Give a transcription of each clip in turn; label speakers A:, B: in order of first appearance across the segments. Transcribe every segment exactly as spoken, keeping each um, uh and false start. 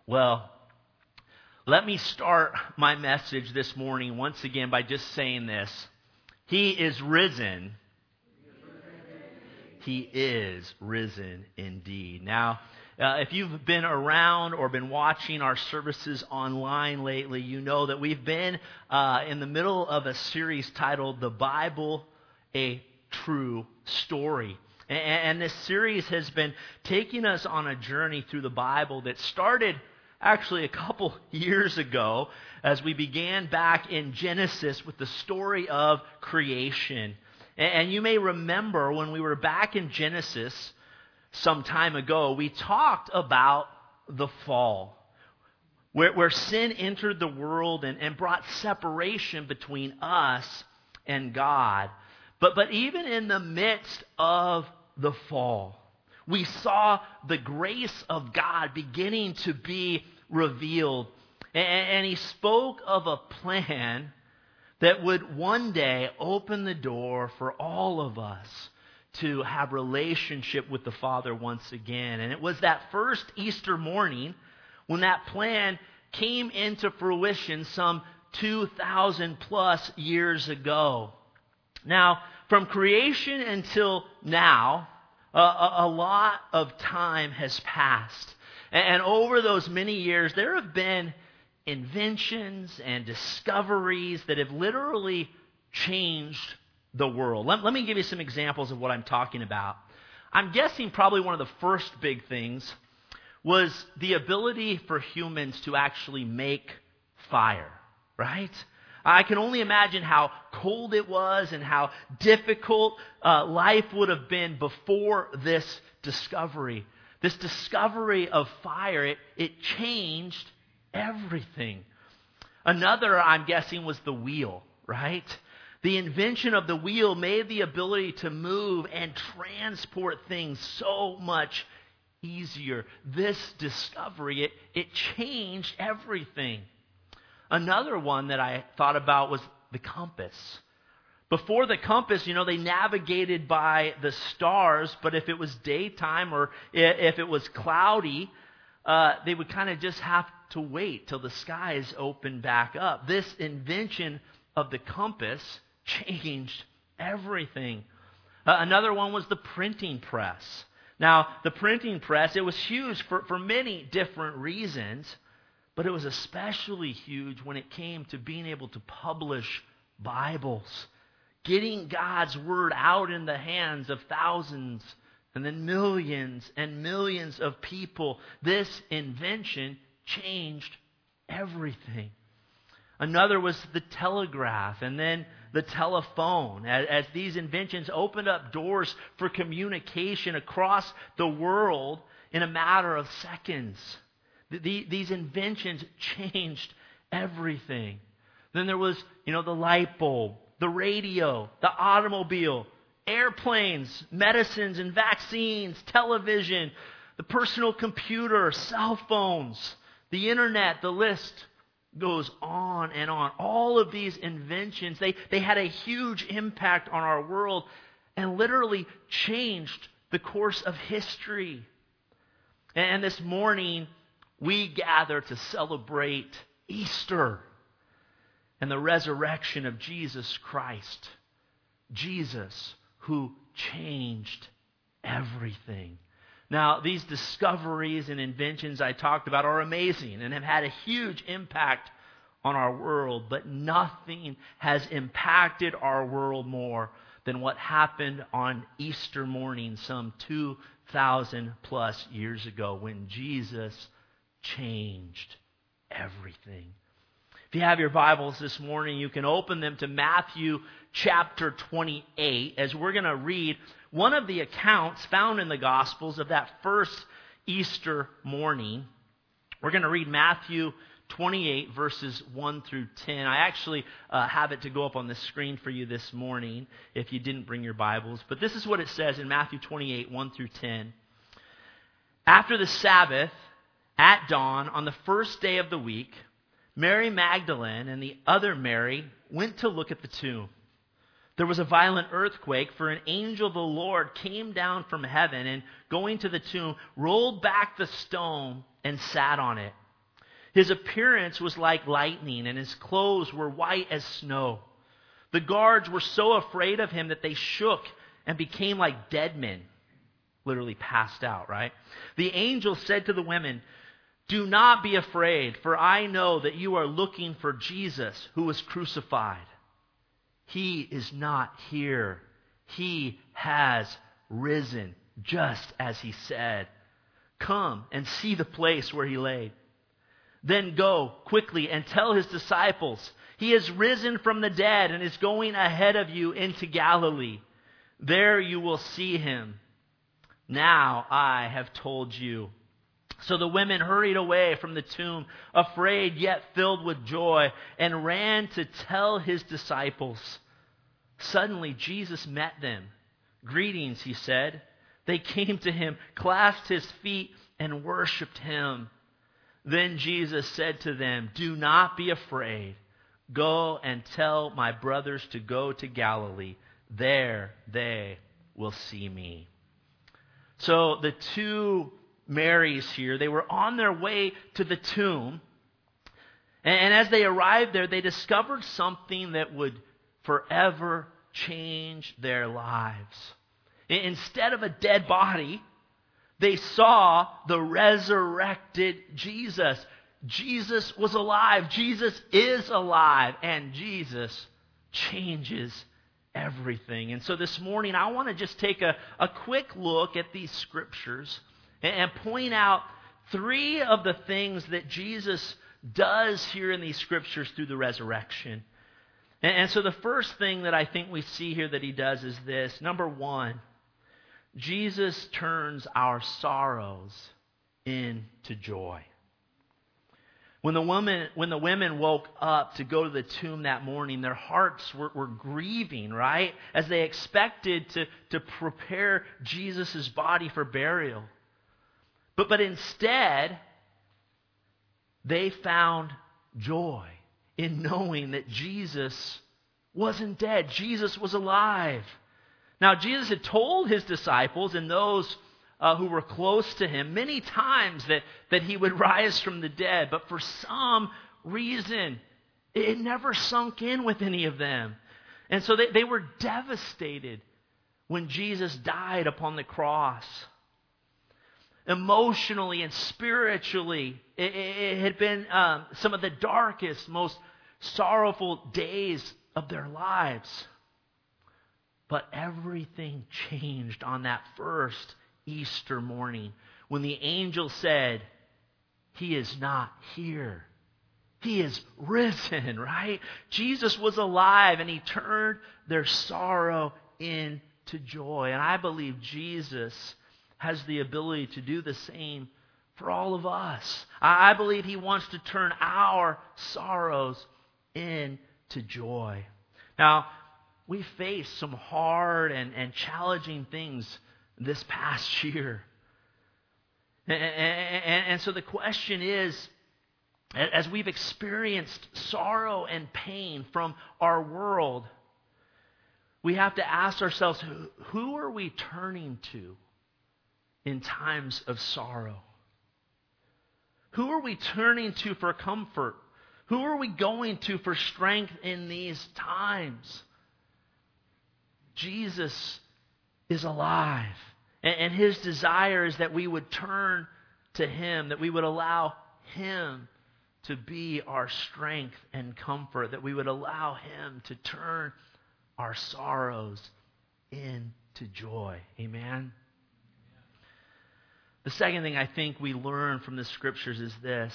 A: Well, let me start my message this morning once again by just saying this. He is risen. He is risen indeed. Now, uh, if you've been around or been watching our services online lately, you know that we've been uh, in the middle of a series titled The Bible, a True Story. And, and this series has been taking us on a journey through the Bible that started actually a couple years ago as we began back in Genesis with the story of creation. And you may remember when we were back in Genesis some time ago, we talked about the fall, where, where sin entered the world and, and brought separation between us and God. But, but even in the midst of the fall, we saw the grace of God beginning to be revealed. And, and he spoke of a plan that would one day open the door for all of us to have relationship with the Father once again. And it was that first Easter morning when that plan came into fruition some two thousand plus years ago. Now, from creation until now, a, a, a lot of time has passed. And, and over those many years, there have been inventions and discoveries that have literally changed the world. Let, let me give you some examples of what I'm talking about. I'm guessing probably one of the first big things was the ability for humans to actually make fire, right? I can only imagine how cold it was and how difficult uh, life would have been before this discovery. This discovery of fire, it, it changed everything. Another, I'm guessing, was the wheel, right? The invention of the wheel made the ability to move and transport things so much easier. This discovery, it, it changed everything. Another one that I thought about was the compass. Before the compass, you know, they navigated by the stars, but if it was daytime or if it was cloudy, uh, they would kind of just have to wait till the skies opened back up. This invention of the compass changed everything. Uh, another one was the printing press. Now, the printing press, it was huge for, for many different reasons, but it was especially huge when it came to being able to publish Bibles, getting God's Word out in the hands of thousands and then millions and millions of people. This invention changed everything. Another was the telegraph and then the telephone. As, as these inventions opened up doors for communication across the world in a matter of seconds. The, the, these inventions changed everything. Then there was, you know, the light bulb, the radio, the automobile, airplanes, medicines and vaccines, television, the personal computer, cell phones, the internet, the list goes on and on. All of these inventions, they, they had a huge impact on our world and literally changed the course of history. And this morning, we gather to celebrate Easter and the resurrection of Jesus Christ. Jesus, who changed everything. Now, these discoveries and inventions I talked about are amazing and have had a huge impact on our world, but nothing has impacted our world more than what happened on Easter morning some two thousand plus years ago when Jesus changed everything. If you have your Bibles this morning, you can open them to Matthew chapter twenty-eight as we're going to read one of the accounts found in the Gospels of that first Easter morning. We're going to read Matthew twenty-eight verses one through ten. I actually uh, have it to go up on the screen for you this morning if you didn't bring your Bibles. But this is what it says in Matthew twenty-eight, one through ten. After the Sabbath, at dawn, on the first day of the week, Mary Magdalene and the other Mary went to look at the tomb. There was a violent earthquake, for an angel of the Lord came down from heaven and, going to the tomb, rolled back the stone and sat on it. His appearance was like lightning, and his clothes were white as snow. The guards were so afraid of him that they shook and became like dead men, literally passed out, right? The angel said to the women, "Do not be afraid, for I know that you are looking for Jesus who was crucified. He is not here. He has risen, just as he said. Come and see the place where he lay. Then go quickly and tell his disciples, he has risen from the dead and is going ahead of you into Galilee. There you will see him. Now I have told you." So the women hurried away from the tomb, afraid yet filled with joy, and ran to tell his disciples. Suddenly Jesus met them. "Greetings," he said. They came to him, clasped his feet, and worshipped him. Then Jesus said to them, "Do not be afraid. Go and tell my brothers to go to Galilee. There they will see me." So the two Marys here, they were on their way to the tomb. And as they arrived there, they discovered something that would forever change their lives. Instead of a dead body, they saw the resurrected Jesus. Jesus was alive. Jesus is alive. And Jesus changes everything. And so this morning, I want to just take a, a quick look at these scriptures and, and point out three of the things that Jesus does here in these scriptures through the resurrection. And, and so the first thing that I think we see here that he does is this. Number one, Jesus turns our sorrows into joy. When the woman, when the women woke up to go to the tomb that morning, their hearts were, were grieving, right? As they expected to, to prepare Jesus' body for burial. But, but instead, they found joy in knowing that Jesus wasn't dead. Jesus was alive. Now, Jesus had told his disciples and those uh, who were close to him many times that, that he would rise from the dead. But for some reason, it never sunk in with any of them. And so they, they were devastated when Jesus died upon the cross. Emotionally and spiritually, it, it had been um, some of the darkest, most sorrowful days of their lives. But everything changed on that first Easter morning when the angel said, "He is not here. He is risen," right? Jesus was alive and he turned their sorrow into joy. And I believe Jesus has the ability to do the same for all of us. I believe he wants to turn our sorrows into joy. Now, we faced some hard and, and challenging things this past year. And, and, and so the question is, as we've experienced sorrow and pain from our world, we have to ask ourselves, who, who are we turning to in times of sorrow? Who are we turning to for comfort? Who are we going to for strength in these times? Jesus is alive. And, and his desire is that we would turn to him, that we would allow him to be our strength and comfort, that we would allow him to turn our sorrows into joy. Amen? The second thing I think we learn from the scriptures is this: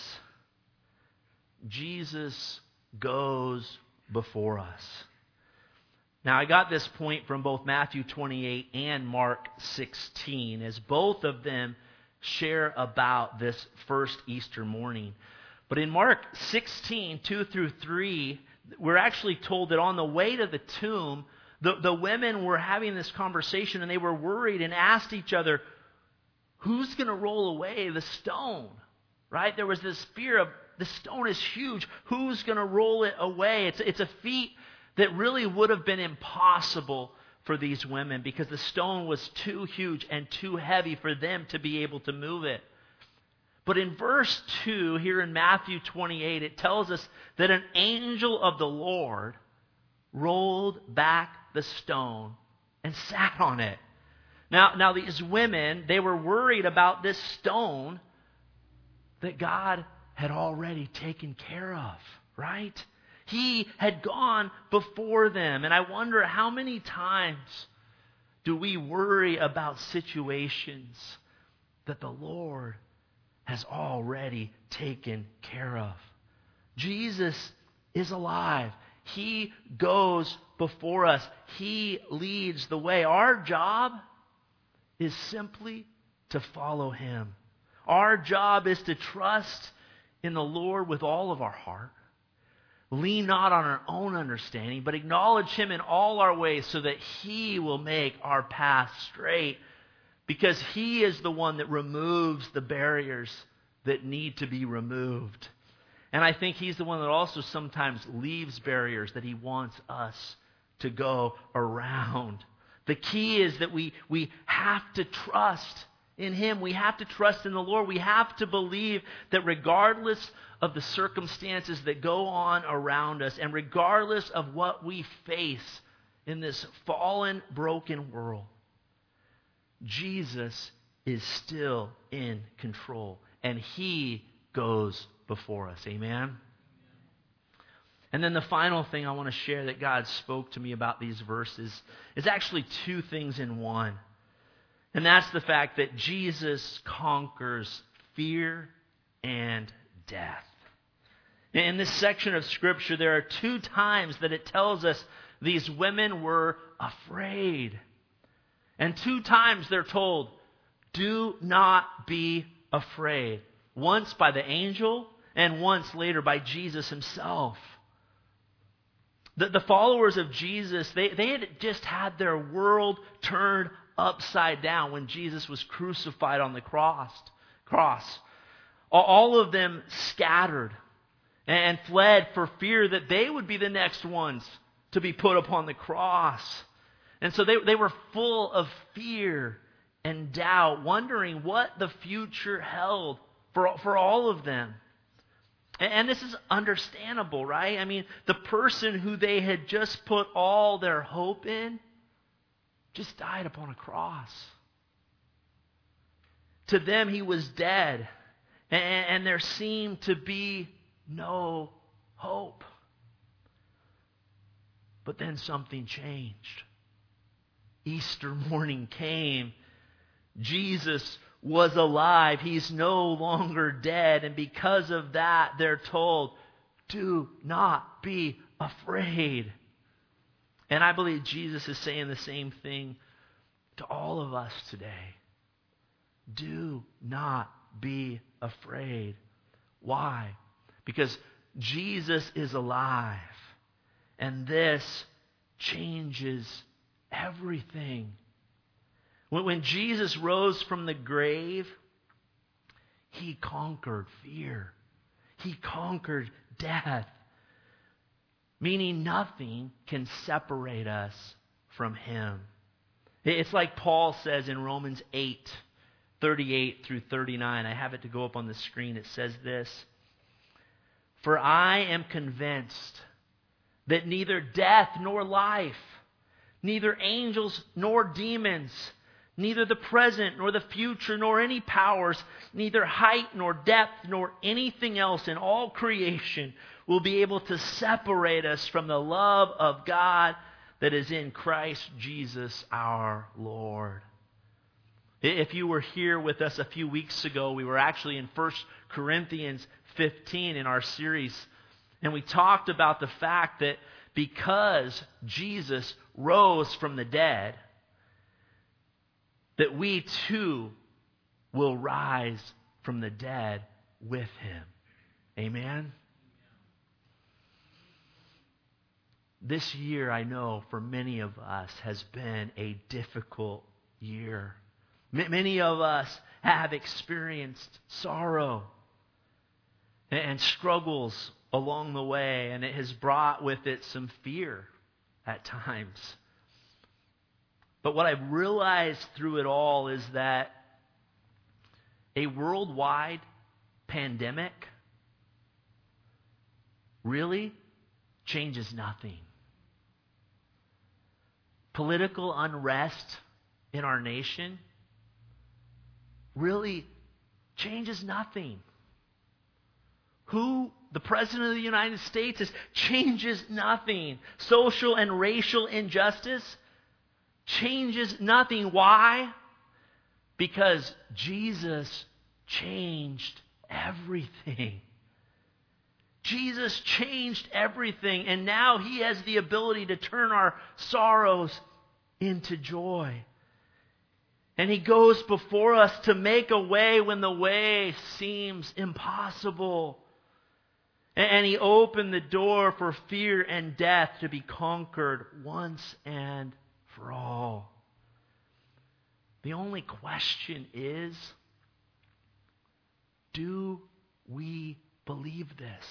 A: Jesus goes before us. Now, I got this point from both Matthew twenty-eight and Mark sixteen, as both of them share about this first Easter morning. But in Mark sixteen, two through three, we're actually told that on the way to the tomb, the, the women were having this conversation and they were worried and asked each other, who's going to roll away the stone? Right? There was this fear of, the stone is huge. Who's going to roll it away? It's, it's a feat that really would have been impossible for these women because the stone was too huge and too heavy for them to be able to move it. But in verse two, here in Matthew twenty-eight, it tells us that an angel of the Lord rolled back the stone and sat on it. Now, now these women, they were worried about this stone that God had already taken care of, right? He had gone before them. And I wonder how many times do we worry about situations that the Lord has already taken care of? Jesus is alive. He goes before us. He leads the way. Our job is simply to follow Him. Our job is to trust in the Lord with all of our heart. Lean not on our own understanding, but acknowledge Him in all our ways so that He will make our path straight, because He is the one that removes the barriers that need to be removed. And I think He's the one that also sometimes leaves barriers that He wants us to go around. The key is that we, we have to trust in Him. We have to trust in the Lord. We have to believe that regardless of the circumstances that go on around us, and regardless of what we face in this fallen, broken world, Jesus is still in control, and He goes before us. Amen? And then the final thing I want to share that God spoke to me about these verses is actually two things in one. And that's the fact that Jesus conquers fear and death. In this section of Scripture, there are two times that it tells us these women were afraid. And two times they're told, do not be afraid. Once by the angel, and once later by Jesus Himself. The, the followers of Jesus, they, they had just had their world turned upside down when Jesus was crucified on the cross. cross. All of them scattered and fled for fear that they would be the next ones to be put upon the cross. And so they, they were full of fear and doubt, wondering what the future held for, for all of them. And this is understandable, right? I mean, the person who they had just put all their hope in just died upon a cross. To them, He was dead. And there seemed to be no hope. But then something changed. Easter morning came. Jesus was alive. He's no longer dead. And because of that, they're told, do not be afraid. And I believe Jesus is saying the same thing to all of us today. Do not be afraid. Why? Because Jesus is alive. And this changes everything. When Jesus rose from the grave, He conquered fear. He conquered death. Meaning nothing can separate us from Him. It's like Paul says in Romans eight, thirty-eight through thirty-nine. I have it to go up on the screen. It says this. For I am convinced that neither death nor life, neither angels nor demons, neither the present nor the future nor any powers, neither height nor depth nor anything else in all creation will be able to separate us from the love of God that is in Christ Jesus our Lord. If you were here with us a few weeks ago, we were actually in First Corinthians fifteen in our series. And we talked about the fact that because Jesus rose from the dead, that we too will rise from the dead with Him. Amen? This year, I know, for many of us, has been a difficult year. Many of us have experienced sorrow and struggles along the way, and it has brought with it some fear at times. But what I've realized through it all is that a worldwide pandemic really changes nothing. Political unrest in our nation really changes nothing. Who the President of the United States is changes nothing. Social and racial injustice changes nothing. Why? Because Jesus changed everything. Jesus changed everything, and now He has the ability to turn our sorrows into joy. And He goes before us to make a way when the way seems impossible. And He opened the door for fear and death to be conquered once and for all. The only question is, do we believe this?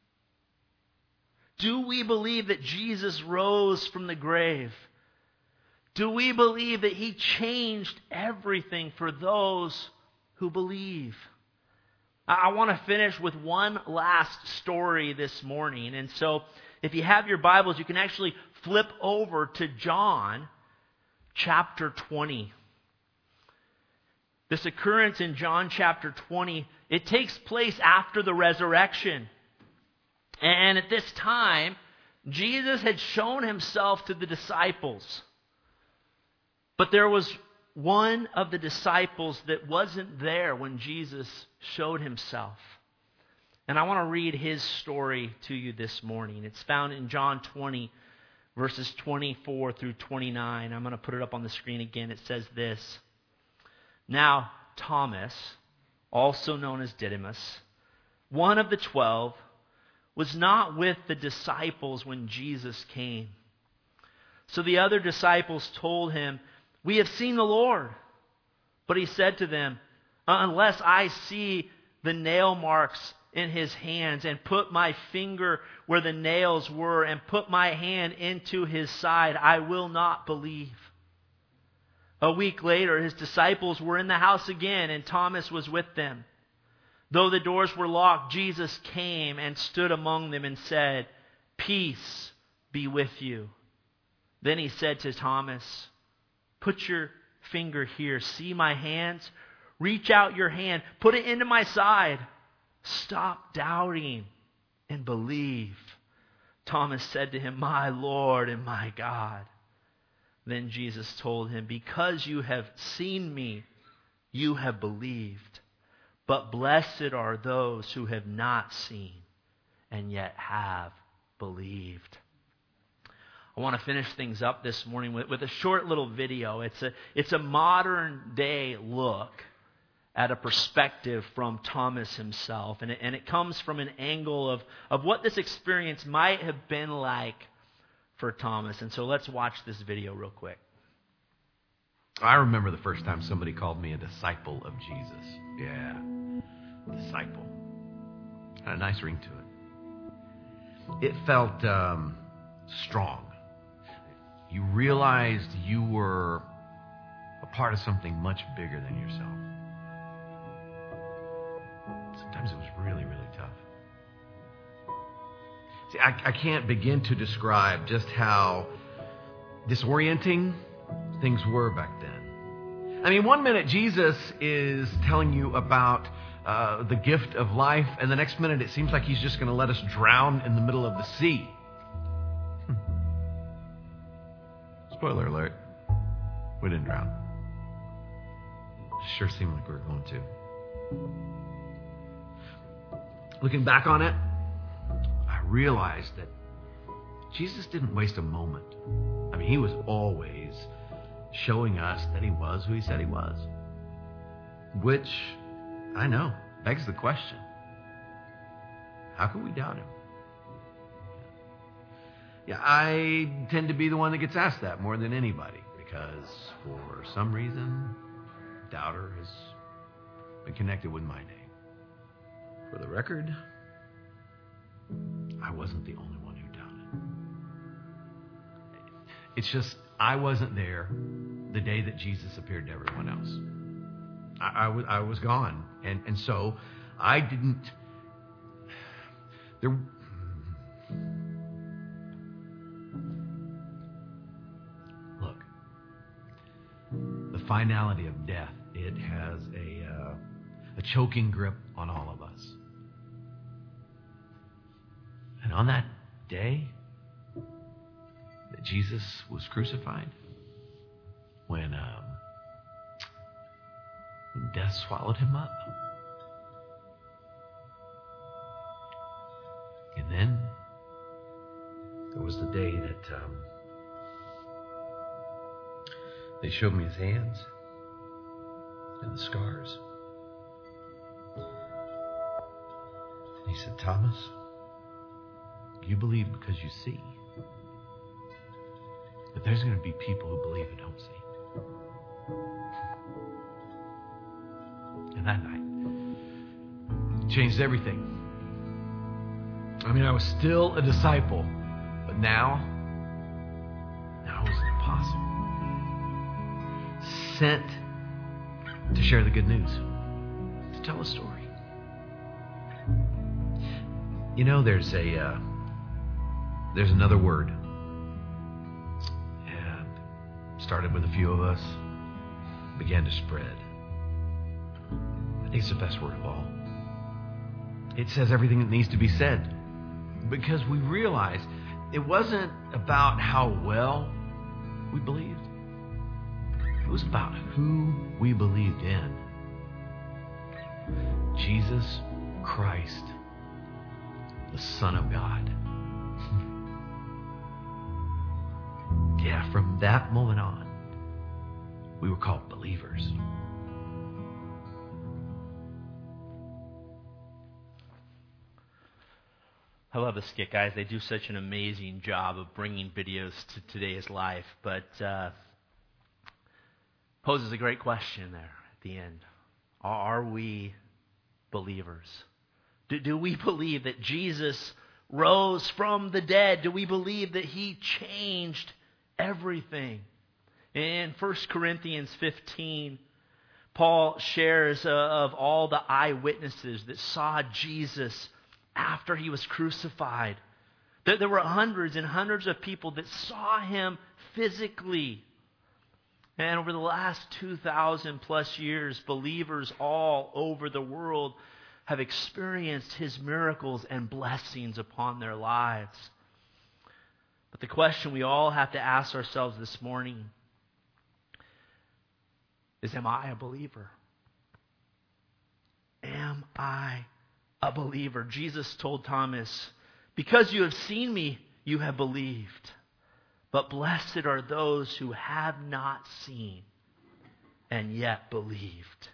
A: Do we believe that Jesus rose from the grave? Do we believe that He changed everything for those who believe? I want to finish with one last story this morning. And so if you have your Bibles, you can actually flip over to John chapter twenty. This occurrence in John chapter twenty, it takes place after the resurrection. And at this time, Jesus had shown Himself to the disciples. But there was one of the disciples that wasn't there when Jesus showed Himself. And I want to read his story to you this morning. It's found in John twenty, verses twenty-four through twenty-nine. I'm going to put it up on the screen again. It says this. Now, Thomas, also known as Didymus, one of the twelve, was not with the disciples when Jesus came. So the other disciples told Him, "We have seen the Lord." But He said to them, "Unless I see the nail marks in His hands and put my finger where the nails were and put my hand into His side, I will not believe." A week later, His disciples were in the house again, and Thomas was with them. Though the doors were locked, Jesus came and stood among them and said, "Peace be with you." Then He said to Thomas, "Put your finger here. See my hands? Reach out your hand. Put it into my side. Stop doubting and believe." Thomas said to Him, "My Lord and my God." Then Jesus told him, "Because you have seen me, you have believed. But blessed are those who have not seen and yet have believed." I want to finish things up this morning with, with a short little video. It's a, it's a modern day look at a perspective from Thomas himself. And it, and it comes from an angle of, of what this experience might have been like for Thomas. And so let's watch this video real quick.
B: I remember the first time somebody called me a disciple of Jesus. Yeah, disciple. Had a nice ring to it. It felt um, strong. You realized you were a part of something much bigger than yourself. Sometimes it was really, really tough. See, I, I can't begin to describe just how disorienting things were back then. I mean, one minute Jesus is telling you about uh, the gift of life, and the next minute it seems like He's just going to let us drown in the middle of the sea. Spoiler alert, we didn't drown. It sure seemed like we were going to. Looking back on it, I realized that Jesus didn't waste a moment. I mean, He was always showing us that He was who He said He was. Which, I know, begs the question, how can we doubt Him? Yeah, I tend to be the one that gets asked that more than anybody because for some reason, doubter has been connected with my name. For the record, I wasn't the only one who doubted. It's just, I wasn't there the day that Jesus appeared to everyone else. I, I, was, I was gone. And, and so I didn't... There... Look, the finality of death, it has a, uh, a choking grip on all of us. And on that day that Jesus was crucified, when, um, when death swallowed him up, and then there was the day that um, they showed me his hands and the scars. And he said, Thomas, you believe because you see. But there's going to be people who believe and don't see. And that night changed everything. I mean, I was still a disciple, but now, now I was an apostle. Sent to share the good news, to tell a story. You know, there's a, uh, there's another word. And started with a few of us, began to spread. I think it's the best word of all. It says everything that needs to be said. Because we realized it wasn't about how well we believed. It was about who we believed in. Jesus Christ, the Son of God. Yeah, from that moment on, we were called believers.
A: I love the skit, guys. They do such an amazing job of bringing videos to today's life. But uh, poses a great question there at the end. Are we believers? Do, do we believe that Jesus rose from the dead? Do we believe that he changed everything? In First Corinthians fifteen, Paul shares uh, of all the eyewitnesses that saw Jesus after he was crucified. There, there were hundreds and hundreds of people that saw him physically. And over the last two thousand plus years, believers all over the world have experienced his miracles and blessings upon their lives. But the question we all have to ask ourselves this morning is, am I a believer? Am I a believer? Jesus told Thomas, because you have seen me, you have believed. But blessed are those who have not seen and yet believed.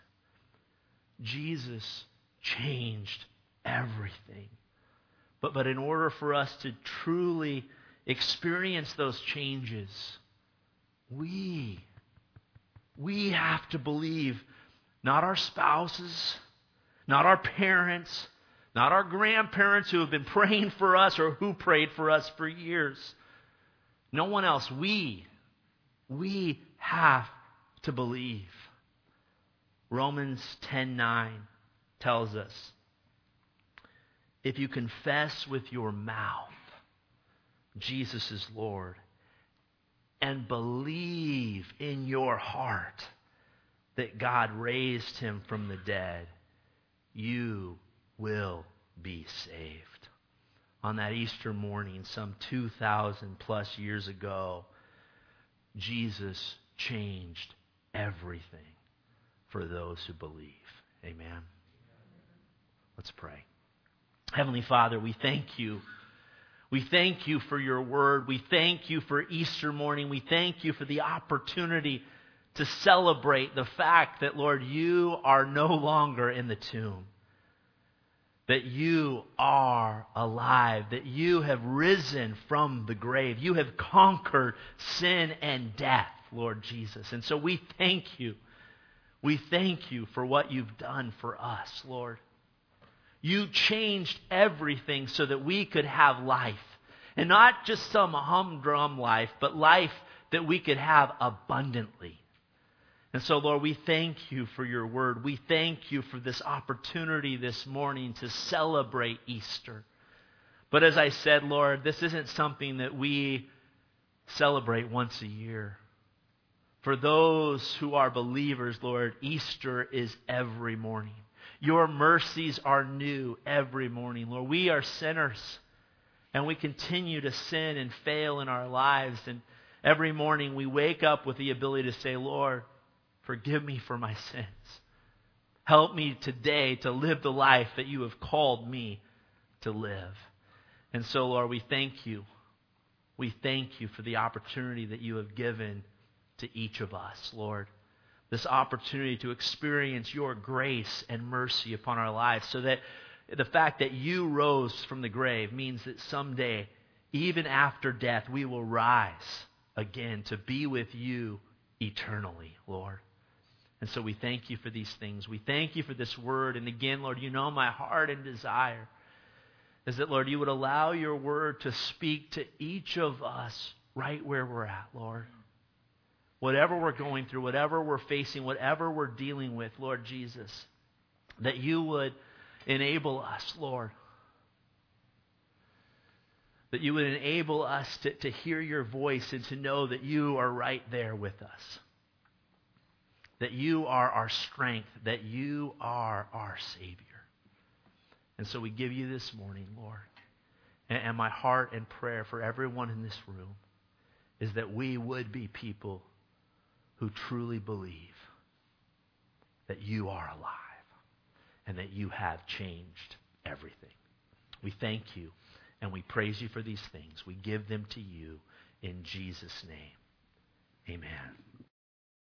A: Jesus changed everything. But, but in order for us to truly experience those changes, we, we have to believe, not our spouses, not our parents, not our grandparents who have been praying for us or who prayed for us for years. No one else. We, we have to believe. Romans ten nine tells us, if you confess with your mouth Jesus is Lord and believe in your heart that God raised him from the dead, you will be saved. On that Easter morning, some two thousand plus years ago, Jesus changed everything for those who believe. Amen. Let's pray. Heavenly Father, we thank you. We thank you for your word. We thank you for Easter morning. We thank you for the opportunity to celebrate the fact that, Lord, you are no longer in the tomb. That you are alive, that you have risen from the grave. You have conquered sin and death, Lord Jesus. And so we thank you. We thank you for what you've done for us, Lord. You changed everything so that we could have life. And not just some humdrum life, but life that we could have abundantly. And so, Lord, we thank you for your word. We thank you for this opportunity this morning to celebrate Easter. But as I said, Lord, this isn't something that we celebrate once a year. For those who are believers, Lord, Easter is every morning. Your mercies are new every morning, Lord. We are sinners, and we continue to sin and fail in our lives. And every morning we wake up with the ability to say, Lord, forgive me for my sins. Help me today to live the life that you have called me to live. And so, Lord, we thank you. We thank you for the opportunity that you have given to each of us, Lord. This opportunity to experience your grace and mercy upon our lives, so that the fact that you rose from the grave means that someday, even after death, we will rise again to be with you eternally, Lord. And so we thank you for these things. We thank you for this word. And again, Lord, you know my heart and desire is that, Lord, you would allow your word to speak to each of us right where we're at, Lord. Whatever we're going through, whatever we're facing, whatever we're dealing with, Lord Jesus, that you would enable us, Lord. That you would enable us to, to hear your voice and to know that you are right there with us. That you are our strength, that you are our Savior. And so we give you this morning, Lord. And, and my heart and prayer for everyone in this room is that we would be people who truly believe that you are alive and that you have changed everything. We thank you and we praise you for these things. We give them to you in Jesus' name. Amen.